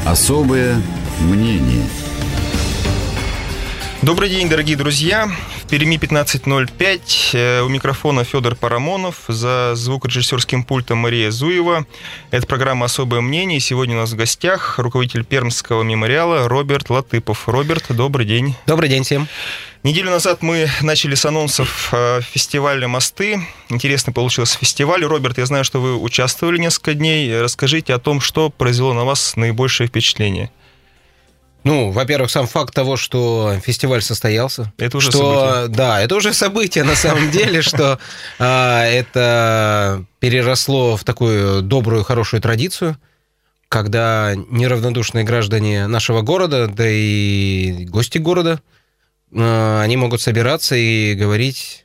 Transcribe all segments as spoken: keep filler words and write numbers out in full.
Особое мнение. Добрый день, дорогие друзья. В Перми пятнадцать ноль пять. У микрофона Федор Парамонов. За звукорежиссерским пультом Мария Зуева. Это программа «Особое мнение». Сегодня у нас в гостях руководитель Пермского мемориала Роберт Латыпов. Роберт, добрый день. Добрый день всем. Неделю назад мы начали с анонсов фестиваля «Мосты». Интересный получился фестиваль. Роберт, я знаю, что вы участвовали несколько дней. Расскажите о том, что произвело на вас наибольшее впечатление. Ну, во-первых, сам факт того, что фестиваль состоялся. Это уже что, событие. Да, это уже событие на самом деле, что это переросло в такую добрую, хорошую традицию, когда неравнодушные граждане нашего города, да и гости города, они могут собираться и говорить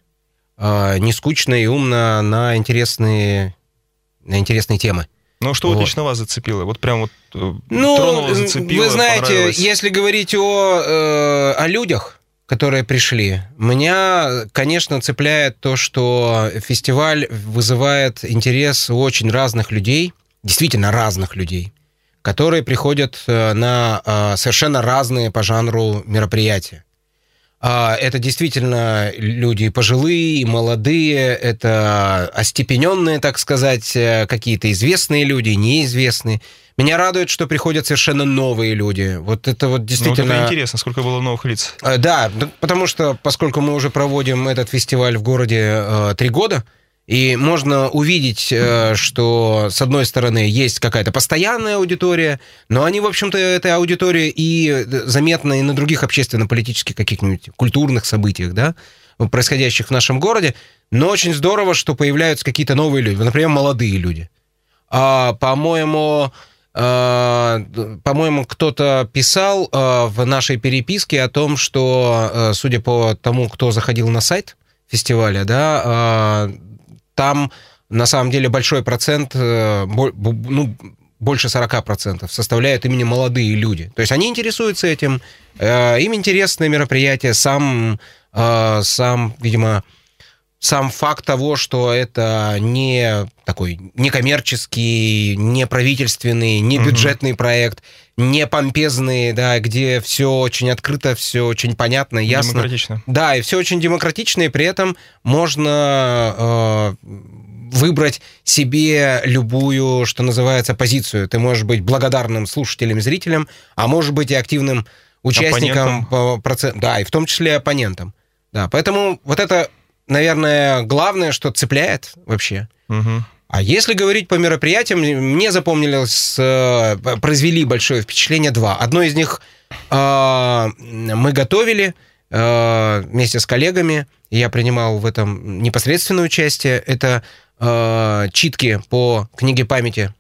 не скучно и умно на интересные, на интересные темы. Ну, что вот. вот лично вас зацепило? Вот прям вот ну, тронуло, зацепило, вы знаете, если говорить о, э, о людях, которые пришли, меня, конечно, цепляет то, что фестиваль вызывает интерес у очень разных людей, действительно разных людей, которые приходят на совершенно разные по жанру мероприятия. Это действительно люди пожилые, молодые, это остепененные, так сказать, какие-то известные люди, неизвестные. Меня радует, что приходят совершенно новые люди. Вот это вот действительно... Ну, вот это интересно, сколько было новых лиц. Да, потому что, поскольку мы уже проводим этот фестиваль в городе три года, и можно увидеть, что, с одной стороны, есть какая-то постоянная аудитория, но они, в общем-то, этой аудитории и заметны и на других общественно-политических каких-нибудь культурных событиях, да, происходящих в нашем городе. Но очень здорово, что появляются какие-то новые люди, например, молодые люди. А, по-моему, а, по-моему, кто-то писал а, в нашей переписке о том, что, а, судя по тому, кто заходил на сайт фестиваля, да, а, там, на самом деле, большой процент, ну, больше сорок процентов составляют именно молодые люди. То есть они интересуются этим, им интересны мероприятия, сам, сам, видимо, сам факт того, что это не такой некоммерческий, не правительственный, не бюджетный угу. проект, не помпезный, да, где все очень открыто, все очень понятно, ясно. Демократично. Да, и все очень демократично, и при этом можно э, выбрать себе любую, что называется, позицию. Ты можешь быть благодарным слушателем и зрителем, а можешь быть и активным участником. Процесса, да, и в том числе оппонентом. Да, поэтому вот это, наверное, главное, что цепляет вообще. Угу. А если говорить по мероприятиям, мне запомнилось, произвели большое впечатление два. Одно из них э, мы готовили э, вместе с коллегами, я принимал в этом непосредственное участие. Это э, читки по книге памяти,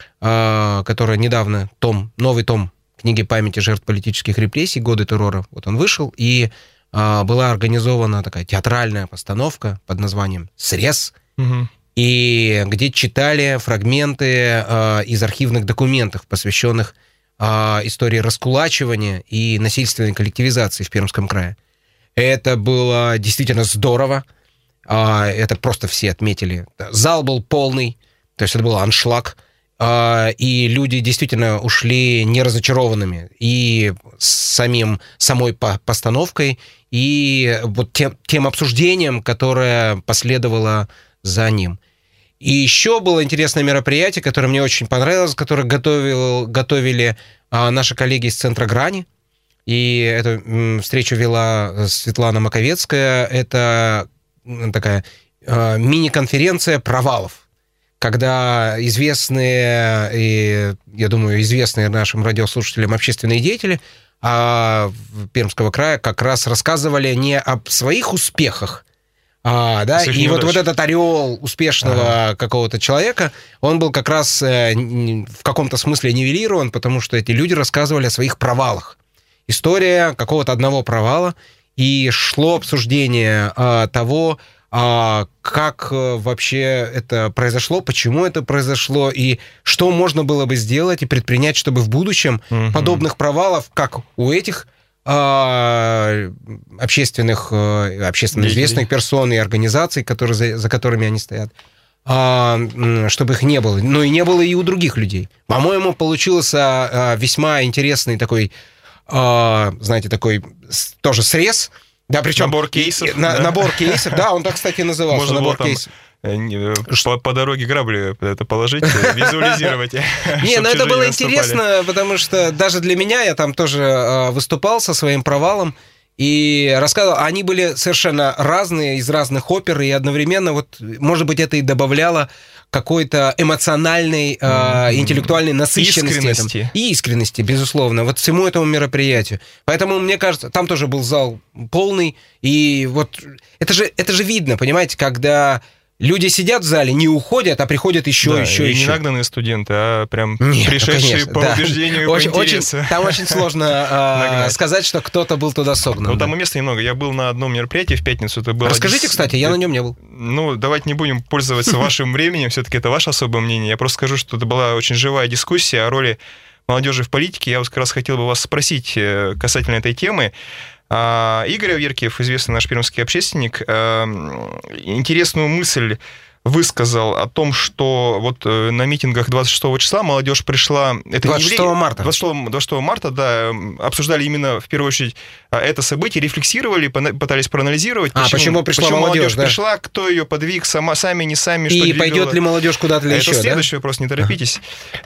э, которая недавно, том, новый том книги памяти жертв политических репрессий «Годы террора». Вот он вышел, и э, была организована такая театральная постановка под названием «Срез». Угу. И где читали фрагменты э, из архивных документов, посвященных э, истории раскулачивания и насильственной коллективизации в Пермском крае. Это было действительно здорово. Э, это просто все отметили. Зал был полный, то есть это был аншлаг. Э, и люди действительно ушли неразочарованными и самим, самой постановкой, и вот тем, тем обсуждением, которое последовало за ним. И еще было интересное мероприятие, которое мне очень понравилось, которое готовил, готовили а, наши коллеги из Центра Грани. И эту м, встречу вела Светлана Маковецкая. Это такая а, мини-конференция провалов, когда известные, и, я думаю, известные нашим радиослушателям общественные деятели а, Пермского края как раз рассказывали не об своих успехах, А, да, и вот, вот этот ореол успешного ага. какого-то человека, он был как раз э, в каком-то смысле нивелирован, потому что эти люди рассказывали о своих провалах. История какого-то одного провала, и шло обсуждение э, того, э, как э, вообще это произошло, почему это произошло, и что можно было бы сделать и предпринять, чтобы в будущем угу. подобных провалов, как у этих общественных, общественно известных персон и организаций, которые, за, за которыми они стоят, чтобы их не было. Но и не было и у других людей. По-моему, получился весьма интересный такой, знаете, такой тоже срез. Да, причем набор кейсов. На, да? Набор кейсов, да, он так, кстати, назывался. Можно набор было кейсов. По, по дороге грабли это положить, визуализировать. Не, ну это было интересно, потому что даже для меня, я там тоже выступал со своим провалом и рассказывал, они были совершенно разные, из разных опер, и одновременно, вот, может быть, это и добавляло какой-то эмоциональной, э, интеллектуальной насыщенности. Искренности. Этому. И искренности, безусловно, вот всему этому мероприятию. Поэтому, мне кажется, там тоже был зал полный, и вот это же, это же видно, понимаете, когда... Люди сидят в зале, не уходят, а приходят еще, да, еще, и еще. Не нагнанные студенты, а прям Нет, пришедшие конечно, по да. убеждению, очень, по интересу. Очень, там очень сложно а, сказать, что кто-то был туда согнан. Ну, да. там и места немного. Я был на одном мероприятии в пятницу. Это было Расскажите, десять... кстати, я на нем не был. Ну, давайте не будем пользоваться вашим временем. Все-таки это ваше особое мнение. Я просто скажу, что это была очень живая дискуссия о роли молодежи в политике. Я вот как раз хотел бы вас спросить касательно этой темы. Игорь Аверкиев, известный наш пермский общественник, интересную мысль высказал о том, что вот на митингах двадцать шестого числа молодежь пришла... Это двадцать шестого марта. двадцать шестого, двадцать шестого марта, да, обсуждали именно, в первую очередь, это событие, рефлексировали, пытались проанализировать, а, почему, почему пришла почему молодежь, молодежь да? пришла, кто ее подвиг, сама, сами, не сами, что И двигало. пойдет ли молодежь куда-то это еще, Это следующий да? вопрос, не торопитесь.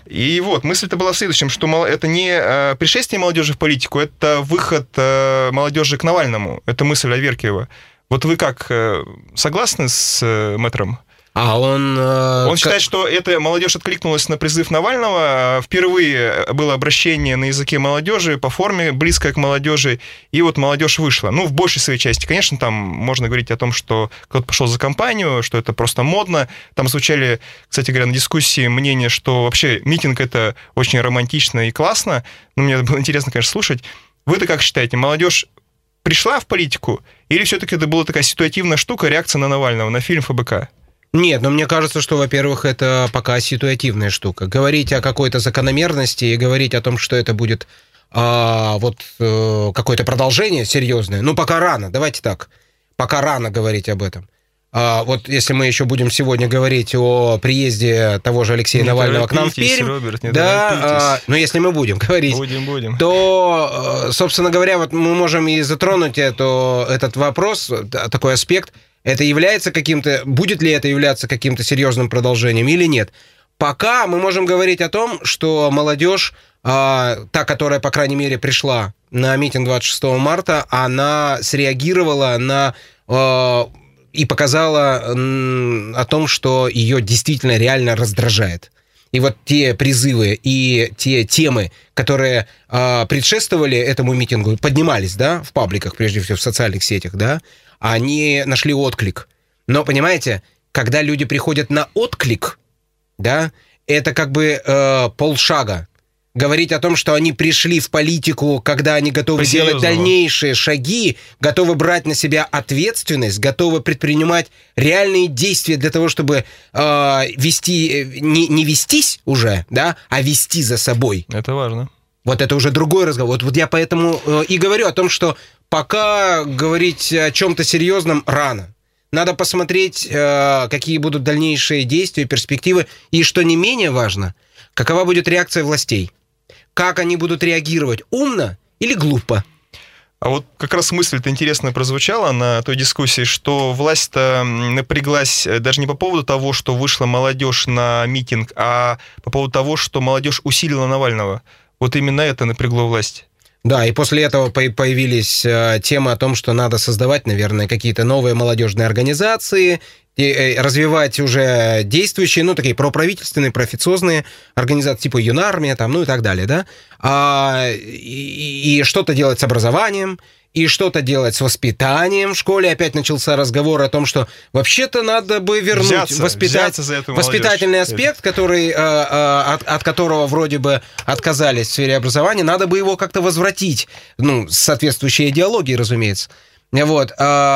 И вот, мысль-то была в следующем, что это не пришествие молодежи в политику, это выход молодежи к Навальному. Это мысль Аверкиева. Вот вы как, согласны с мэтром? А он... Э, он считает, что эта молодежь откликнулась на призыв Навального. Впервые было обращение на языке молодежи, по форме близкое к молодежи, и вот молодежь вышла. Ну, в большей своей части. Конечно, там можно говорить о том, что кто-то пошел за компанию, что это просто модно. Там звучали, кстати говоря, на дискуссии мнения, что вообще митинг — это очень романтично и классно. Ну, мне было интересно, конечно, слушать. Вы-то как считаете, молодежь пришла в политику, или все-таки это была такая ситуативная штука, реакция на Навального, на фильм ФБК? Нет, но мне кажется, что, во-первых, это пока ситуативная штука. Говорить о какой-то закономерности и говорить о том, что это будет а, вот а, какое-то продолжение серьезное, ну, пока рано, давайте так, пока рано говорить об этом. А, вот если мы еще будем сегодня говорить о приезде того же Алексея не Навального к нам в Пермь, Роберт, не да, а, но если мы будем говорить, будем, будем. то, собственно говоря, вот мы можем и затронуть это, этот вопрос, такой аспект. Это является каким-то, будет ли это являться каким-то серьезным продолжением или нет? Пока мы можем говорить о том, что молодежь, э, та, которая, по крайней мере, пришла на митинг двадцать шестого марта, она среагировала на э, и показала э, о том, что ее действительно реально раздражает. И вот те призывы и те темы, которые э, предшествовали этому митингу, поднимались, да, в пабликах, прежде всего в социальных сетях, да, они нашли отклик. Но, понимаете, когда люди приходят на отклик, да, это как бы э, полшага. Говорить о том, что они пришли в политику, когда они готовы делать дальнейшие шаги, готовы брать на себя ответственность, готовы предпринимать реальные действия для того, чтобы э, вести, не, не вестись уже, да, а вести за собой. Это важно. Вот это уже другой разговор. Вот, вот я поэтому э, и говорю о том, что пока говорить о чем-то серьезном рано. Надо посмотреть, э, какие будут дальнейшие действия, перспективы. И, что не менее важно, какова будет реакция властей. Как они будут реагировать, умно или глупо? А вот как раз мысль-то интересно прозвучала на той дискуссии, что власть-то напряглась даже не по поводу того, что вышла молодежь на митинг, а по поводу того, что молодежь усилила Навального. Вот именно это напрягло власть. Да, и после этого появились темы о том, что надо создавать, наверное, какие-то новые молодежные организации, и развивать уже действующие, ну, такие проправительственные, проофициозные организации, типа Юнармия, там, ну и так далее, да, а, и, и что-то делать с образованием, и что-то делать с воспитанием. В школе опять начался разговор о том, что вообще-то надо бы вернуть взяться, воспитать, взяться за эту воспитательный молодежь. аспект, который, от, от которого вроде бы отказались в сфере образования, надо бы его как-то возвратить, ну, с соответствующей идеологией, разумеется. Вот.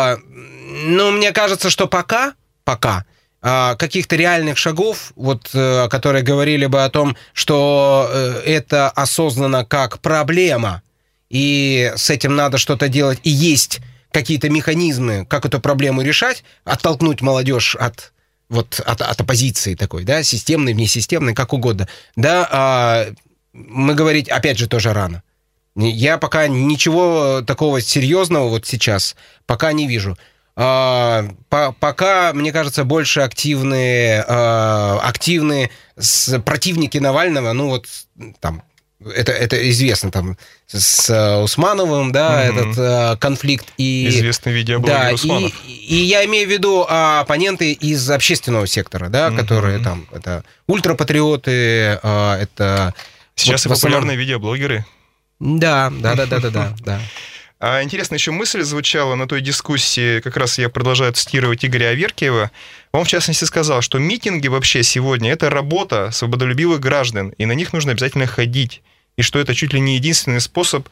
Но мне кажется, что пока, пока каких-то реальных шагов, вот, которые говорили бы о том, что это осознанно как проблема, и с этим надо что-то делать, и есть какие-то механизмы, как эту проблему решать, оттолкнуть молодежь от вот от, от оппозиции такой, да, системный, внесистемный, как угодно, да, а, мы говорить, опять же, тоже рано. Я пока ничего такого серьезного вот сейчас пока не вижу. А, по, пока, мне кажется, больше активные, а, активные с, противники Навального, ну вот там, это, это известно, там, с Усмановым, да, угу. этот а, конфликт. И, известный видеоблогер да, Усманов. И, и я имею в виду а, оппоненты из общественного сектора, да, угу. которые там, это ультрапатриоты, а, это... Сейчас вот, и популярные основном... видеоблогеры. Да, да, да, да, да, да, да. А интересная еще мысль звучала на той дискуссии, как раз я продолжаю цитировать Игоря Аверкиева. Он, в частности, сказал, что митинги вообще сегодня – это работа свободолюбивых граждан, и на них нужно обязательно ходить, и что это чуть ли не единственный способ,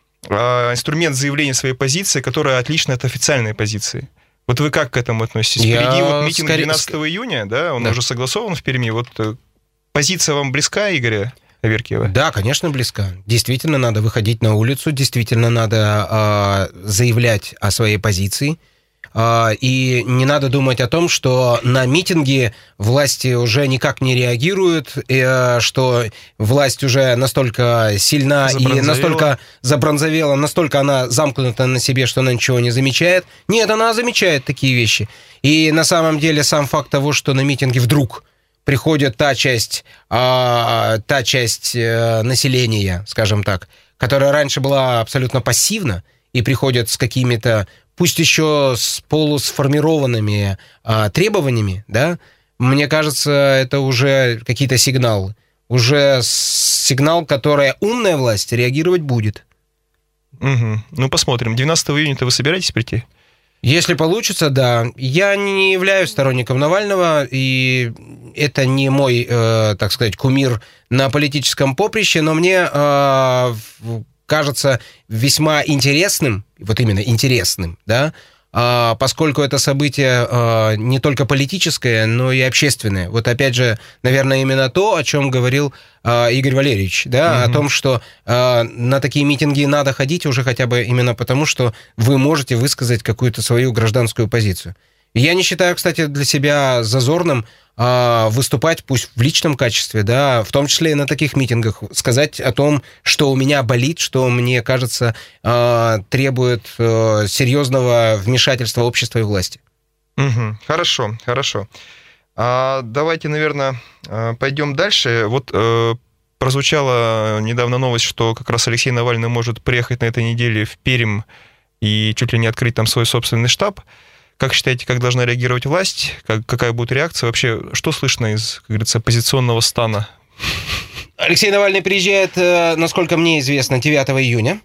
а, инструмент заявления своей позиции, которая отлична от официальной позиции. Вот вы как к этому относитесь? Я Впереди вот митинг скорее... двенадцатого июня, да, он да. уже согласован в Перми. Вот позиция вам близка, Игоря Аверкиева? Да, конечно, близка. Действительно надо выходить на улицу, действительно надо э, заявлять о своей позиции. Э, и не надо думать о том, что на митинги власти уже никак не реагируют, и, что власть уже настолько сильна и настолько забронзовела, настолько она замкнута на себе, что она ничего не замечает. Нет, она замечает такие вещи. И на самом деле сам факт того, что на митинге вдруг приходит та часть, а, та часть а, населения, скажем так, которая раньше была абсолютно пассивна и приходит с какими-то, пусть еще с полусформированными а, требованиями, да, мне кажется, это уже какие-то сигналы. Уже сигнал, который умная власть реагировать будет. Угу. Ну, посмотрим. двенадцатого июня-то вы собираетесь прийти? Если получится, да. Я не являюсь сторонником Навального, и это не мой, э, так сказать, кумир на политическом поприще, но мне э, кажется весьма интересным, вот именно интересным, да, э, поскольку это событие э, не только политическое, но и общественное. Вот опять же, наверное, именно то, о чем говорил э, Игорь Валерьевич, да, mm-hmm. о том, что э, на такие митинги надо ходить уже хотя бы именно потому, что вы можете высказать какую-то свою гражданскую позицию. Я не считаю, кстати, для себя зазорным э, выступать, пусть в личном качестве, да, в том числе и на таких митингах, сказать о том, что у меня болит, что мне кажется э, требует э, серьезного вмешательства общества и власти. Угу. Хорошо, хорошо. А давайте, наверное, пойдем дальше. Вот э, прозвучала недавно новость, что как раз Алексей Навальный может приехать на этой неделе в Пермь и чуть ли не открыть там свой собственный штаб. Как считаете, как должна реагировать власть? Как, какая будет реакция? Вообще, что слышно из, как говорится, оппозиционного стана? Алексей Навальный приезжает, насколько мне известно, девятого июня.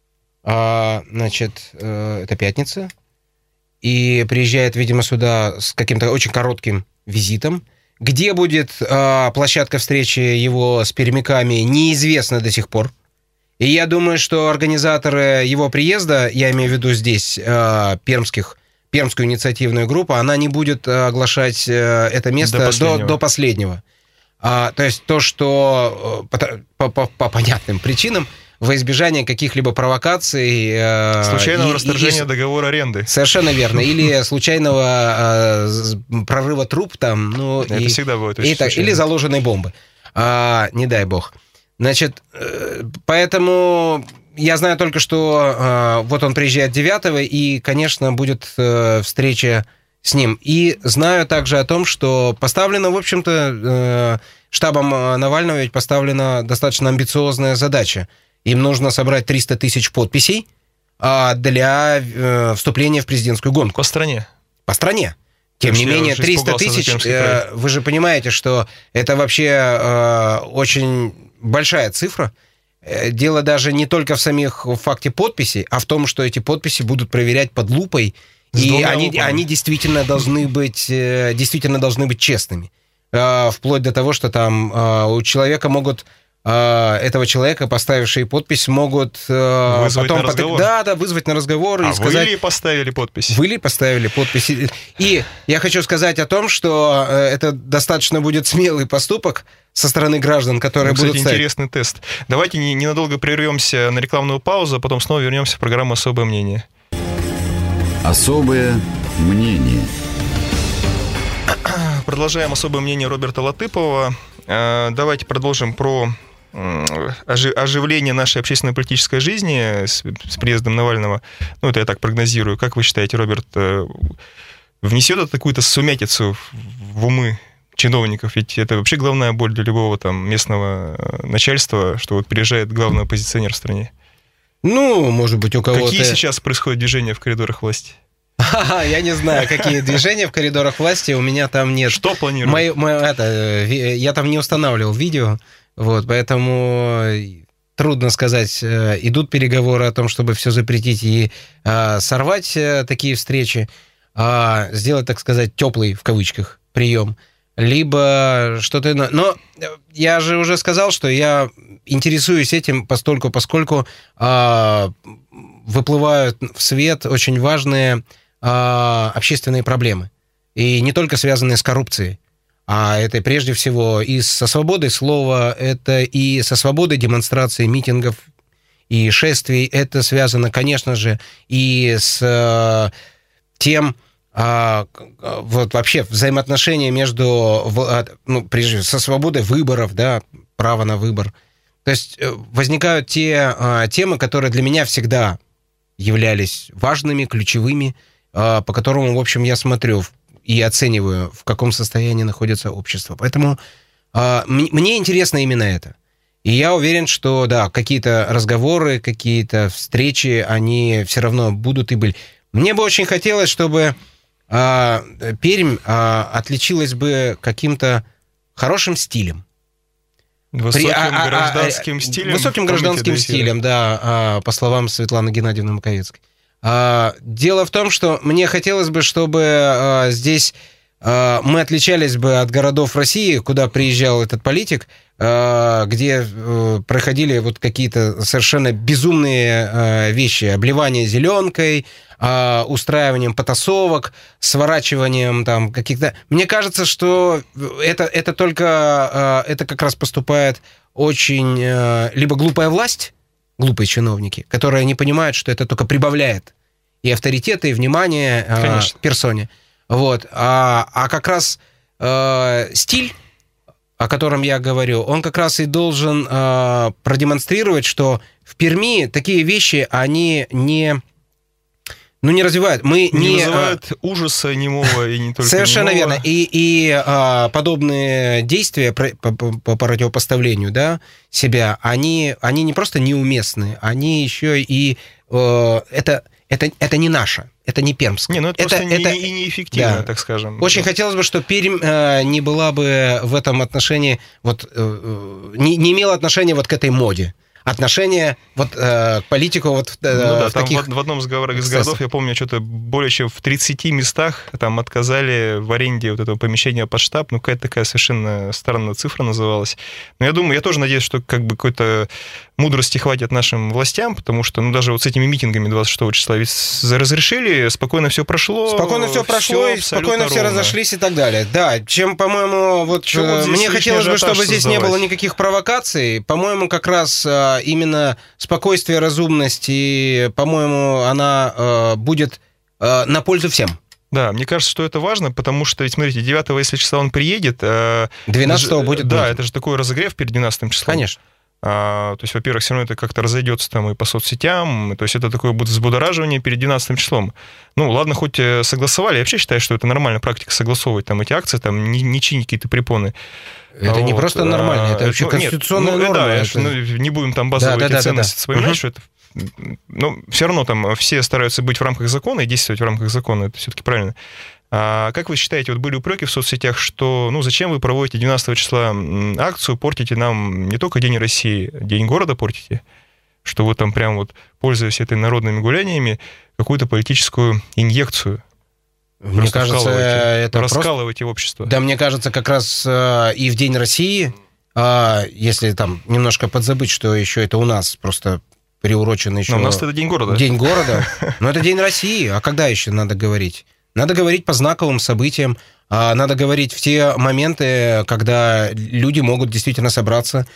Значит, это пятница. И приезжает, видимо, сюда с каким-то очень коротким визитом. Где будет площадка встречи его с пермяками, неизвестно до сих пор. И я думаю, что организаторы его приезда, я имею в виду здесь пермских, пермскую инициативную группу, она не будет оглашать это место до последнего. До, до последнего. А, то есть то, что по, по, по понятным причинам, во избежание каких-либо провокаций... Случайного и, расторжения и, договора аренды. Совершенно верно. Или случайного э, прорыва труб там. Ну, Это и, всегда будет. И так, или заложенной бомбы. А, не дай бог. Значит, э, поэтому... Я знаю только, что э, вот он приезжает девятого, и, конечно, будет э, встреча с ним. И знаю также о том, что поставлена, в общем-то, э, штабом Навального ведь поставлена достаточно амбициозная задача. Им нужно собрать триста тысяч подписей э, для э, вступления в президентскую гонку. По стране. По стране. Тем не менее, триста тысяч, э, вы же понимаете, что это вообще э, очень большая цифра. Дело даже не только в самих в факте подписи, а в том, что эти подписи будут проверять под лупой, с и они, они действительно должны быть, действительно должны быть честными. Вплоть до того, что там у человека могут, этого человека, поставившие подпись, могут вызвать потом... на разговор? Да, да, вызвать на разговор а и сказать... вы ли поставили подпись? Вы ли поставили подпись? И я хочу сказать о том, что это достаточно будет смелый поступок со стороны граждан, которые ну, кстати, будут ставить. Интересный тест. Давайте ненадолго прервемся на рекламную паузу, а потом снова вернемся в программу «Особое мнение». Особое мнение. продолжаем особое мнение Роберта Латыпова. Давайте продолжим про оживление нашей общественно-политической жизни с, с приездом Навального. Ну, это я так прогнозирую. Как вы считаете, Роберт, внесет это какую-то сумятицу в умы чиновников? Ведь это вообще главная боль для любого там местного начальства, что вот приезжает главный оппозиционер в стране. Ну, может быть, у кого-то... Какие сейчас происходят движения в коридорах власти? Я не знаю, какие движения в коридорах власти, у меня там нет. Что планируете? Я там не устанавливал видео, вот, поэтому трудно сказать, идут переговоры о том, чтобы все запретить и сорвать такие встречи, сделать, так сказать, теплый, в кавычках, прием, либо что-то иное. Но я же уже сказал, что я интересуюсь этим постольку, поскольку выплывают в свет очень важные общественные проблемы. И не только связанные с коррупцией, а это прежде всего и со свободой слова, это и со свободой демонстрации, митингов и шествий. Это связано, конечно же, и с тем, вот вообще взаимоотношения между, ну, прежде всего, со свободой выборов, да, право на выбор. То есть возникают те темы, которые для меня всегда являлись важными, ключевыми, по которому, в общем, я смотрю и оцениваю, в каком состоянии находится общество. Поэтому мне интересно именно это. И я уверен, что, да, какие-то разговоры, какие-то встречи, они все равно будут и были. Мне бы очень хотелось, чтобы Пермь отличилась бы каким-то хорошим стилем. Высоким При, а, гражданским а, стилем. Высоким гражданским да, стилем, да, по словам Светланы Геннадьевны Маковецкой. Дело в том, что мне хотелось бы, чтобы здесь мы отличались бы от городов России, куда приезжал этот политик, где проходили вот какие-то совершенно безумные вещи. Обливание зеленкой, устраиванием потасовок, сворачиванием там каких-то... Мне кажется, что это, это только... Это как раз поступает очень... Либо глупая власть, глупые чиновники, которые не понимают, что это только прибавляет и авторитета, и внимание Конечно. персоне. Вот. А, а как раз э, стиль, о котором я говорю, он как раз и должен э, продемонстрировать, что в Перми такие вещи, они не... Ну, не развивают. Мы не, не вызывают а, ужаса немого и не только Совершенно немого. верно. И, и а, подобные действия по, по, по противопоставлению, да, себя, они, они не просто неуместны, они еще и... Э, это, это, это не наше, это не пермское. Не, ну это, это просто это, не, неэффективно, да. так скажем. Очень да. хотелось бы, чтобы Пермь э, не была бы в этом отношении... Вот, э, не, не имела отношения вот к этой моде. Отношение вот, э, к политику вот э, ну, да, в там таких... в, в одном из городов, я помню, что-то более чем в тридцати местах там отказали в аренде вот этого помещения под штаб. Ну, какая-то такая совершенно странная цифра называлась. Но я думаю, я тоже надеюсь, что как бы какой-то мудрости хватит нашим властям, потому что, ну, даже вот с этими митингами двадцать шестого числа ведь разрешили, спокойно все прошло. Спокойно все прошло, и спокойно все ровно. разошлись и так далее. Да, чем, по-моему, вот, вот мне хотелось бы, чтобы здесь создавать. не было никаких провокаций. По-моему, как раз именно спокойствие, разумность, и, по-моему, она э, будет э, на пользу всем. Да, мне кажется, что это важно, потому что, ведь, смотрите, девятого, если числа он приедет... двенадцатого будет. Да, будет. Это же такой разогрев перед двенадцатым числом. Конечно. А, то есть, во-первых, все равно это как-то разойдется там и по соцсетям, то есть это такое будет взбудораживание перед двенадцатым числом. Ну, ладно, хоть согласовали, я вообще считаю, что это нормальная практика согласовывать там эти акции, там не, не чинить какие-то препоны. Это вот. не просто нормально, это вообще ну, конституционная нет, ну, норма. Да, это... ну, не будем там базовые да, эти да, ценности да, да. вспоминать, угу. что это... Но все равно там все стараются быть в рамках закона и действовать в рамках закона, это все-таки правильно. А как вы считаете, вот были упреки в соцсетях, что, ну, зачем вы проводите двенадцатого числа акцию, портите нам не только День России, День города портите, что вы там прям вот, пользуясь этой народными гуляниями, какую-то политическую инъекцию Мне кажется, это раскалываете просто... общество. Да, мне кажется, как раз э, и в День России, э, если там немножко подзабыть, что еще это у нас просто приурочено еще... Но у нас это День города. День города. Но это День России. А когда еще надо говорить? Надо говорить по знаковым событиям, надо говорить в те моменты, когда люди могут действительно собраться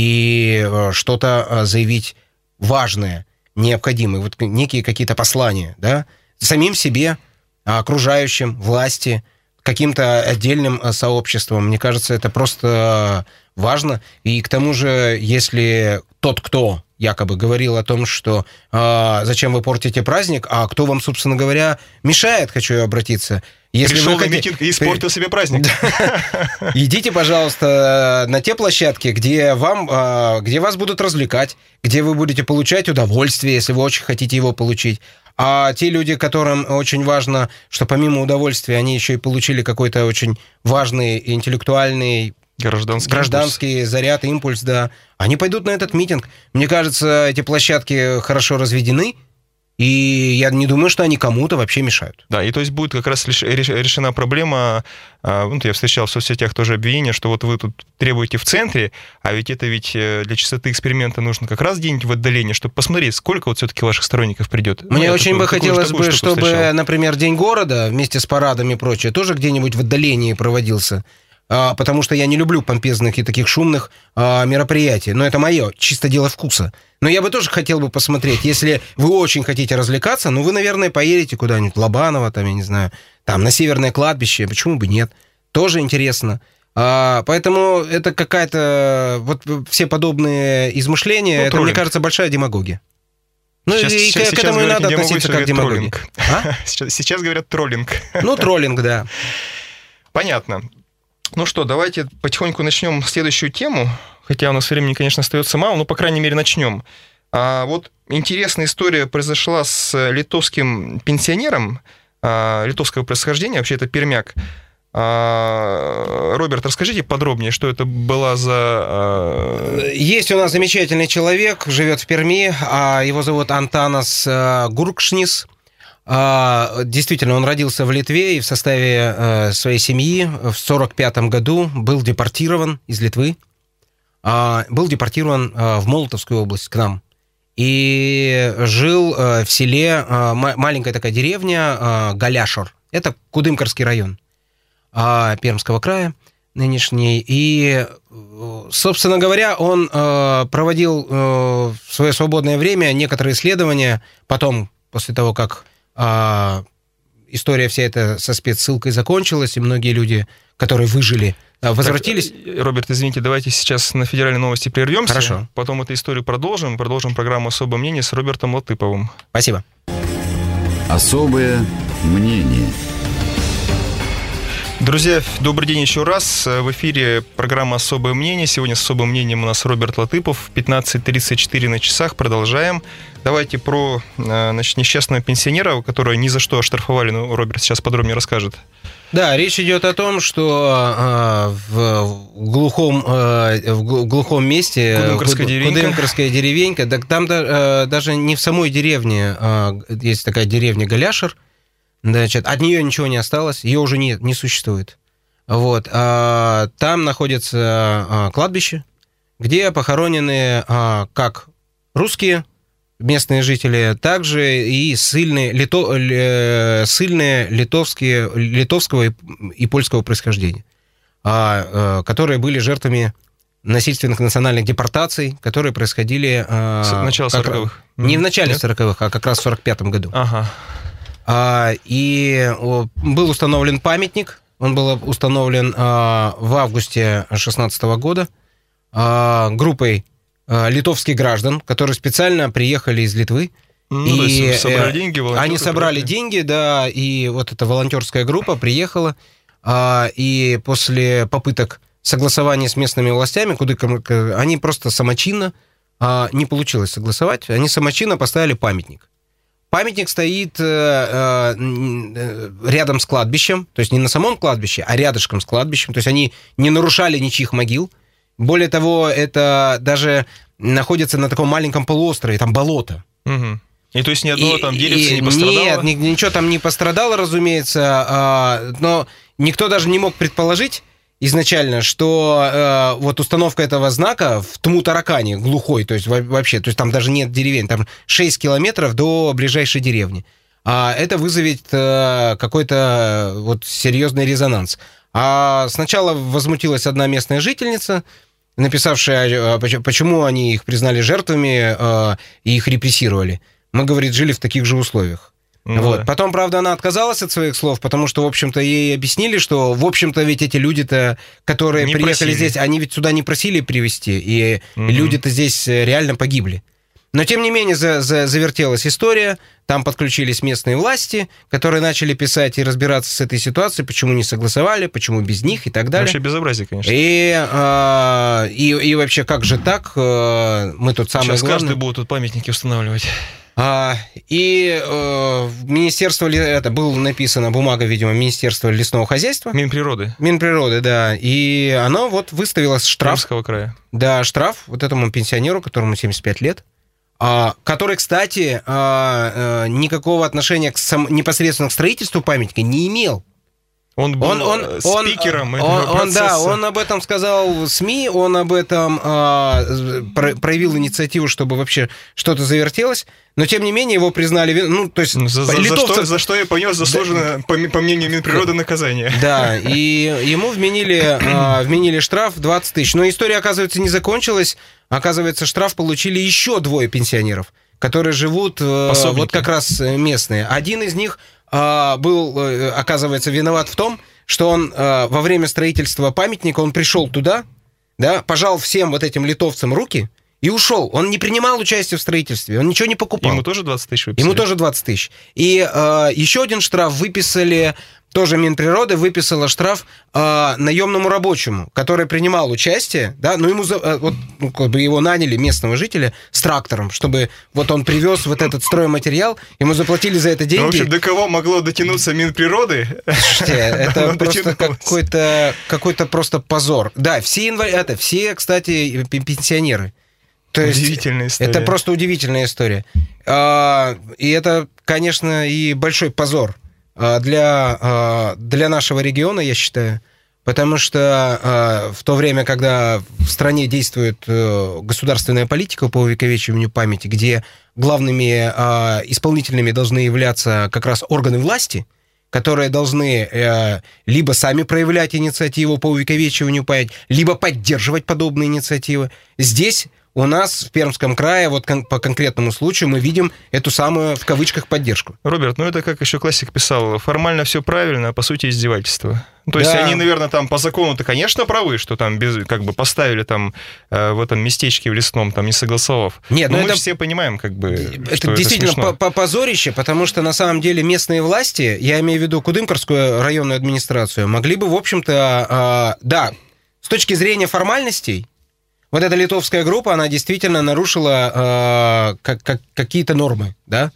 и что-то заявить важное, необходимое, вот некие какие-то послания, да, самим себе, окружающим, власти. каким-то отдельным сообществом. Мне кажется, это просто важно. И к тому же, если тот, кто якобы говорил о том, что э, зачем вы портите праздник, а кто вам, собственно говоря, мешает, хочу я обратиться. Если Пришел вы хотите... на митинг и испортил себе праздник. Идите, пожалуйста, на те площадки, где, вам, где вас будут развлекать, где вы будете получать удовольствие, если вы очень хотите его получить. А те люди, которым очень важно, что помимо удовольствия они еще и получили какой-то очень важный интеллектуальный Гражданский, гражданский импульс. заряд, импульс, да. Они пойдут на этот митинг. Мне кажется, эти площадки хорошо разведены, и я не думаю, что они кому-то вообще мешают. Да, и то есть будет как раз решена проблема, ну, я встречал в соцсетях тоже обвинение, что вот вы тут требуете в центре, а ведь это ведь для чистоты эксперимента нужно как раз где-нибудь в отдалении, чтобы посмотреть, сколько вот все-таки ваших сторонников придет. Мне ну, очень бы хотелось бы, чтобы, встречал. например, День города вместе с парадами и прочее тоже где-нибудь в отдалении проводился. Потому что я не люблю помпезных и таких шумных а, мероприятий. Но это мое, чисто дело вкуса. Но я бы тоже хотел бы посмотреть, если вы очень хотите развлекаться, ну, вы, наверное, поедете куда-нибудь в Лобаново, там, я не знаю, там, на Северное кладбище, почему бы нет? Тоже интересно. А, поэтому это какая-то... Вот все подобные измышления, ну, это, троллинг. Мне кажется, большая демагогия. Ну, сейчас, и сейчас, к этому и надо относиться как демагогия. А? Сейчас, сейчас говорят троллинг. Ну, троллинг, да. Понятно. Ну что, давайте потихоньку начнем следующую тему, хотя у нас времени, конечно, остается мало, но, по крайней мере, начнем. А вот интересная история произошла с литовским пенсионером а, литовского происхождения, вообще это пермяк. А, Роберт, расскажите подробнее, что это была за... А... Есть у нас замечательный человек, живет в Перми, а его зовут Антанас Гуркшнис. Действительно, он родился в Литве и в составе своей семьи в сорок пятом году был депортирован из Литвы, был депортирован в Молотовскую область к нам и жил в селе, маленькая такая деревня Галяшор, это Кудымкарский район Пермского края нынешний, и, собственно говоря, он проводил в свое свободное время некоторые исследования, потом, после того, как А, история вся эта со спецссылкой закончилась, и многие люди, которые выжили, возвратились. Так, Роберт, извините, давайте сейчас на федеральные новости прервемся. Хорошо. Потом эту историю продолжим. Продолжим программу «Особое мнение» с Робертом Латыповым. Спасибо. Особое мнение. Друзья, добрый день еще раз. В эфире программа «Особое мнение». Сегодня с особым мнением у нас Роберт Латыпов. пятнадцать тридцать четыре на часах. Продолжаем. Давайте про, значит, несчастного пенсионера, которого ни за что оштрафовали. Ну, Роберт сейчас подробнее расскажет. Да, речь идет о том, что в глухом, в глухом месте... Кудымкарская деревенька. Кудымкарская деревенька. Да, там даже не в самой деревне, есть такая деревня Галяшер. Значит, от нее ничего не осталось, ее уже не, не существует. Вот. А, там находится а, кладбище, где похоронены а, как русские местные жители, так же и ссыльные, лито, ли, ссыльные литовские, литовского и, и польского происхождения, а, а, которые были жертвами насильственных национальных депортаций, которые происходили... А, с начала сороковых. Не в начале сороковых, а как раз в сорок пятом году. Ага. И был установлен памятник, он был установлен в августе шестнадцатого года группой литовских граждан, которые специально приехали из Литвы. Ну, и то есть собрали деньги, они собрали деньги, да, и вот эта волонтерская группа приехала, и после попыток согласования с местными властями, куда они просто самочинно, не получилось согласовать, они самочинно поставили памятник. Памятник стоит э, э, рядом с кладбищем, то есть не на самом кладбище, а рядышком с кладбищем. То есть они не нарушали ничьих могил. Более того, это даже находится на таком маленьком полуострове, там болото. Угу. И то есть ни одного и, там деревца не пострадало? Нет, ни, ничего там не пострадало, разумеется, э, но никто даже не мог предположить изначально, что э, вот установка этого знака в Тму-Таракане, глухой, то есть вообще, то есть там даже нет деревень, там шесть километров до ближайшей деревни. А это вызовет э, какой-то вот серьезный резонанс. А сначала возмутилась одна местная жительница, написавшая, почему они их признали жертвами э, и их репрессировали. Мы, говорит, жили в таких же условиях. Ну, вот. да. Потом, правда, она отказалась от своих слов, потому что, в общем-то, ей объяснили, что, в общем-то, ведь эти люди-то, которые Не приехали просили. здесь, они ведь сюда не просили привезти, и Мгм. люди-то здесь реально погибли. Но, тем не менее, за, за, завертелась история, там подключились местные власти, которые начали писать и разбираться с этой ситуацией, почему не согласовали, почему без них и так далее. Вообще безобразие, конечно. И, а, и, и вообще, как же так? А, Мы тут самое Сейчас главное... каждый будет тут памятники устанавливать. А, и э, в Министерство, ли- это была написана бумага, видимо, Министерство лесного хозяйства, Минприроды Минприроды, да, и оно вот выставило штраф, Крымского края. да, штраф вот этому пенсионеру, которому семьдесят пять лет, а, который, кстати, а, а, никакого отношения к сам- непосредственно к строительству памятника не имел. Он был Он, он, э, он, спикером он, этого он, процесса. да, он об этом сказал в СМИ, он об этом а, про- проявил инициативу, чтобы вообще что-то завертелось, но тем не менее его признали, вин- ну то есть За, за- за литовцев- что, за что я понес заслуженное, по, по мнению Минприроды, наказание. Да, и ему вменили, а, вменили штраф двадцать тысяч. Но история, оказывается, не закончилась. Оказывается, штраф получили еще двое пенсионеров, которые живут, э, Пособники. вот как раз э, местные. Один из них а, был, э, оказывается, виноват в том, что он а, во время строительства памятника, он пришел туда, да, пожал всем вот этим литовцам руки и ушел. Он не принимал участие в строительстве, он ничего не покупал. Ему тоже двадцать тысяч выписали? Ему тоже двадцать тысяч. И э, еще один штраф выписали, тоже Минприроды выписала штраф э, наемному рабочему, который принимал участие, да, но ему за- э, вот, ну, как бы его наняли, местного жителя, с трактором, чтобы вот он привез вот этот стройматериал, ему заплатили за это Ну, в деньги. общем, до кого могло дотянуться Минприроды? Слушайте, это Оно просто дотянулось. какой-то, какой-то просто позор. Да, все инвали- это, все, кстати, п- пенсионеры. То есть Удивительная история. это просто удивительная история. А, И это, конечно, и большой позор а, для, а, для нашего региона, я считаю. Потому что а, в то время, когда в стране действует э, государственная политика по увековечиванию памяти, где главными а, исполнительными должны являться как раз органы власти, которые должны э, либо сами проявлять инициативу по увековечиванию памяти, либо поддерживать подобные инициативы. Здесь у нас в Пермском крае, вот кон- по конкретному случаю, мы видим эту самую, в кавычках, поддержку. Роберт, ну это как еще классик писал, формально все правильно, а по сути издевательство. То есть Да. они, наверное, там по закону-то, конечно, правы, что там без, как бы поставили там э, в этом местечке в лесном, там не согласовав. Нет, Но ну мы это- же все понимаем, как бы, Это что действительно смешно. по- по- позорище, потому что на самом деле местные власти, я имею в виду Кудымкарскую районную администрацию, могли бы, в общем-то, а, да, с точки зрения формальностей, вот эта литовская группа, она действительно нарушила а, как- как- какие-то нормы, да?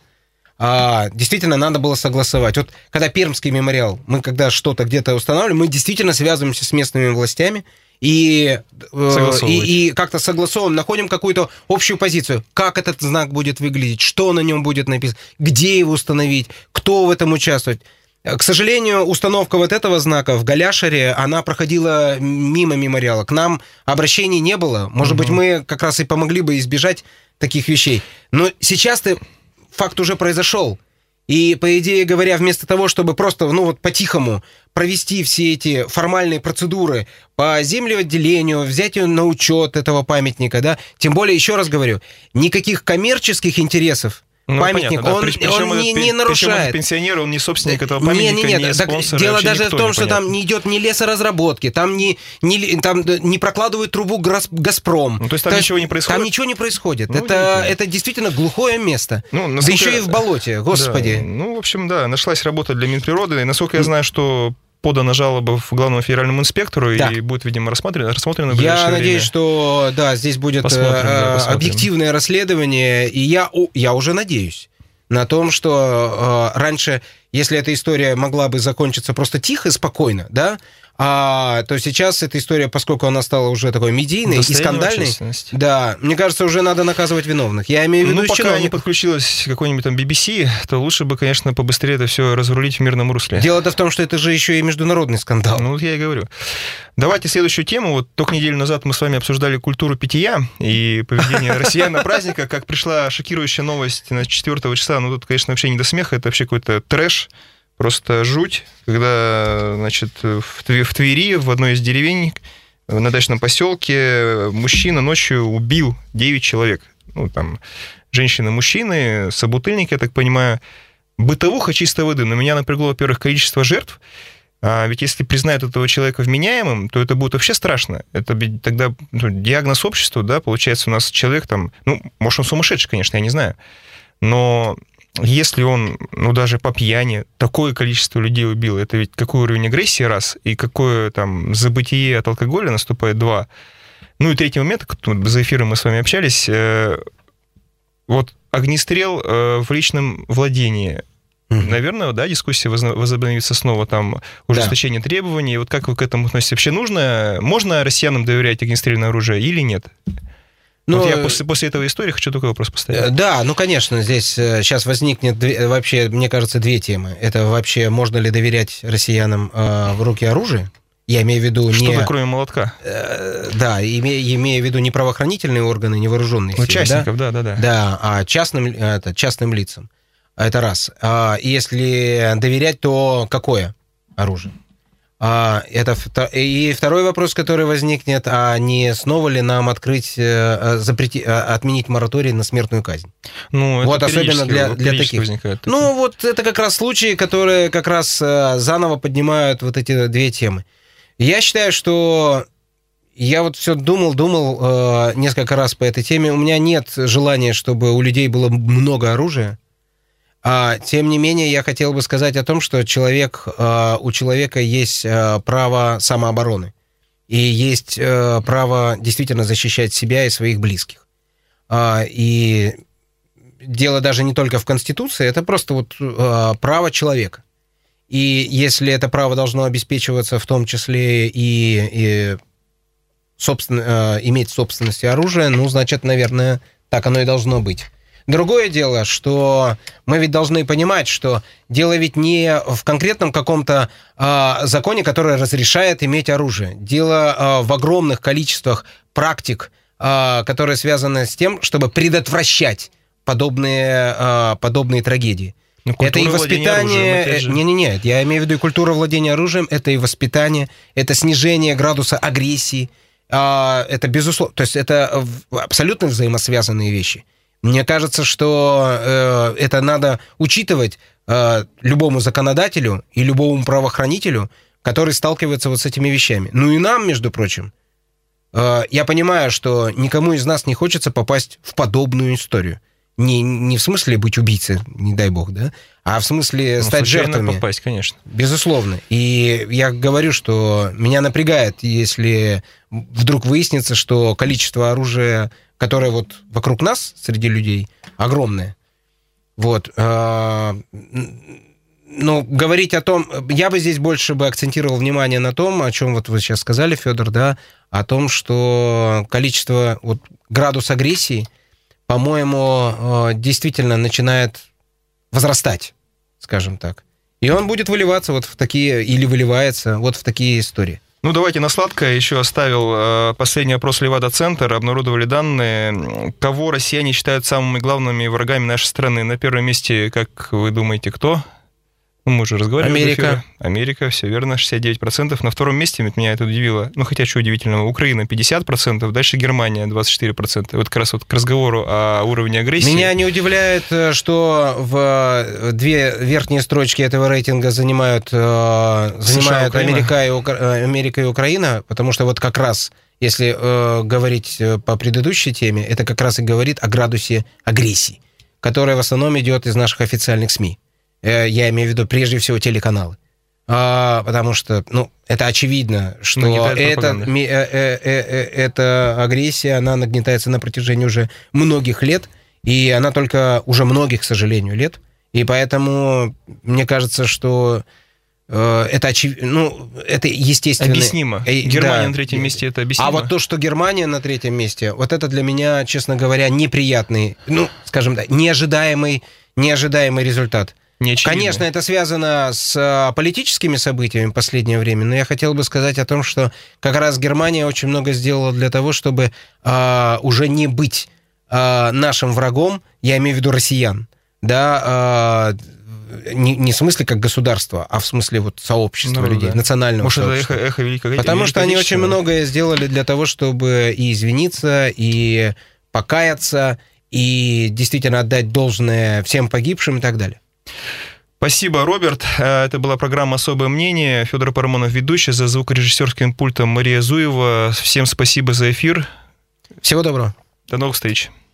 А, действительно, надо было согласовать. Вот когда Пермский мемориал, мы когда что-то где-то устанавливаем, мы действительно связываемся с местными властями и, э, Согласовывать. и, и как-то согласовываем, находим какую-то общую позицию, как этот знак будет выглядеть, что на нем будет написано, где его установить, кто в этом участвует. К сожалению, установка вот этого знака в Галяшере, она проходила мимо мемориала. К нам обращений не было. Может Мгм. быть, мы как раз и помогли бы избежать таких вещей. Но сейчас-то факт уже произошел. И, по идее говоря, вместо того, чтобы просто, ну вот по-тихому провести все эти формальные процедуры по землеотделению, взять ее на учет этого памятника, да, тем более, еще раз говорю, никаких коммерческих интересов Ну, памятник, понятно, да. он, При- причем он этот не, пен- не причем нарушает. этот пенсионер, он не собственник этого Не, памятника, не, не, нет, так спонсор. дело вообще даже в никто, том, что непонятно. там не идет ни лесоразработки, там не, не, ли- там не прокладывают трубу Грос- Газпром. Ну, то есть там ничего не происходит? Там ничего не происходит. Ну, это, удивительно. это действительно глухое место. Ну, Да насколько- еще и в болоте, господи. Да. Ну, в общем, да, нашлась работа для Минприроды. И, насколько я знаю, что подана жалоба в главному федеральному инспектору, Да. и будет, видимо, рассмотрено, рассмотрено в Я ближайшее надеюсь, время. что да, здесь будет Посмотрим, э, да, посмотрим. объективное расследование, и я, о, я уже надеюсь на том, что э, раньше, если эта история могла бы закончиться просто тихо и спокойно, да, а, то сейчас эта история, поскольку она стала уже такой медийной и Достояние скандальной, общественности. да, мне кажется, уже надо наказывать виновных. Я имею в виду Ну, из пока не чиновников. подключилась какой-нибудь там би би си, то лучше бы, конечно, побыстрее это все разрулить в мирном русле. Дело-то в том, что это же еще и международный скандал. Ну, вот я и говорю. Давайте следующую тему. Вот только неделю назад мы с вами обсуждали культуру питья и поведение россиян на праздниках. Как пришла шокирующая новость на четвёртого числа. Ну, тут, конечно, вообще не до смеха. Это вообще какой-то трэш. Просто жуть. Когда, значит, в Тв- в Твери, в одной из деревень, на дачном поселке, мужчина ночью убил девять человек. Ну, там, женщины, мужчины, собутыльники, я так понимаю. бытовуха чистой воды. Но меня напрягло, во-первых, количество жертв. А ведь если признают этого человека вменяемым, то это будет вообще страшно. Это тогда ну, диагноз обществу, да, получается, у нас человек там, ну, может, он сумасшедший, конечно, я не знаю, но если он, ну, даже по пьяни такое количество людей убил, это ведь какой уровень агрессии, раз, и какое там забытие от алкоголя наступает, два. Ну, и третий момент, за эфиром мы с вами общались, вот огнестрел в личном владении. Mm-hmm. Наверное, да, дискуссия возобновится снова, там, ужесточение да. требований. Вот как вы к этому относитесь? Вообще нужно, можно россиянам доверять огнестрельное оружие или нет? Ну, вот я после, после этой истории хочу такой вопрос поставить. Да, ну, конечно, здесь сейчас возникнет вообще, мне кажется, две темы. Это вообще, можно ли доверять россиянам э, в руки оружия? Я имею в виду Что-то не... кроме молотка. Э, да, имея, имея в виду не правоохранительные органы, не вооруженные ну, силы. Участников, да, да, да. Да, а частным, это, частным лицам. Это раз. А если доверять, то какое оружие? А, это, и второй вопрос, который возникнет, а не снова ли нам открыть, запрети, отменить мораторий на смертную казнь? Ну, это вот особенно для, для таких. Возникает. Ну, вот это как раз случаи, которые как раз заново поднимают вот эти две темы. Я считаю, что я вот все думал, думал э, несколько раз по этой теме. У меня нет желания, чтобы у людей было много оружия. А, тем не менее, я хотел бы сказать о том, что человек, э, у человека есть э, право самообороны. И есть э, право действительно защищать себя и своих близких. А, и дело даже не только в Конституции, это просто вот э, право человека. И если это право должно обеспечиваться в том числе и, и собственно, э, иметь в собственности оружие, ну, значит, наверное, так оно и должно быть. Другое дело, что мы ведь должны понимать, что дело ведь не в конкретном каком-то э, законе, который разрешает иметь оружие. Дело э, в огромных количествах практик, э, которые связаны с тем, чтобы предотвращать подобные, э, подобные трагедии. Это и воспитание... Не-не-не, я имею в виду и культура владения оружием, это и воспитание, это снижение градуса агрессии, это безусловно... То есть это абсолютно взаимосвязанные вещи. Мне кажется, что это надо учитывать любому законодателю и любому правоохранителю, который сталкивается вот с этими вещами. Ну и нам, между прочим. Я понимаю, что никому из нас не хочется попасть в подобную историю. Не, не в смысле быть убийцей, не дай бог, да, а в смысле ну, стать жертвами. Попасть, конечно. Безусловно. И я говорю, что меня напрягает, если вдруг выяснится, что количество оружия, которое вот вокруг нас, среди людей, огромное. Вот. Но говорить о том... Я бы здесь больше бы акцентировал внимание на том, о чем вот вы сейчас сказали, Федор, да, о том, что количество, вот, градус агрессии, по-моему, действительно начинает возрастать, скажем так. И он будет выливаться вот в такие, или выливается вот в такие истории. Ну, давайте на сладкое еще оставил последний опрос Левада-Центр. Обнародовали данные, кого россияне считают самыми главными врагами нашей страны. На первом месте, как вы думаете, кто? Ну, мы уже разговаривали. Америка. Америка, все верно, шестьдесят девять процентов. На втором месте, меня это удивило, ну, хотя что удивительного, Украина пятьдесят процентов, дальше Германия двадцать четыре процента. Вот как раз вот к разговору о уровне агрессии. Меня не удивляет, что в две верхние строчки этого рейтинга занимают, занимают Америка, и Укра... Америка и Украина, потому что вот как раз, если э, говорить по предыдущей теме, это как раз и говорит о градусе агрессии, которая в основном идет из наших официальных СМИ. Я имею в виду прежде всего телеканалы. А, потому что, ну, это очевидно, что это, э, э, э, эта агрессия, она нагнетается на протяжении уже многих лет, и она только уже многих, к сожалению, лет. И поэтому мне кажется, что э, это очевидно, ну, это естественно. Объяснимо. Э, Германия да. на третьем месте, это объяснимо. А вот то, что Германия на третьем месте, вот это для меня, честно говоря, неприятный, ну, скажем так, неожидаемый, неожидаемый результат. Конечно, это связано с политическими событиями в последнее время, но я хотел бы сказать о том, что как раз Германия очень много сделала для того, чтобы э, уже не быть э, нашим врагом, я имею в виду россиян, да, э, не, не в смысле как государства, а в смысле вот сообщества ну, людей, да. национального Может, сообщества. Это эхо, эхо великого, Потому что они очень многое сделали для того, чтобы и извиниться, и покаяться, и действительно отдать должное всем погибшим и так далее. Спасибо, Роберт. Это была программа «Особое мнение». Федор Парамонов, ведущий, за звукорежиссерским пультом Мария Зуева. Всем спасибо за эфир. Всего доброго. До новых встреч.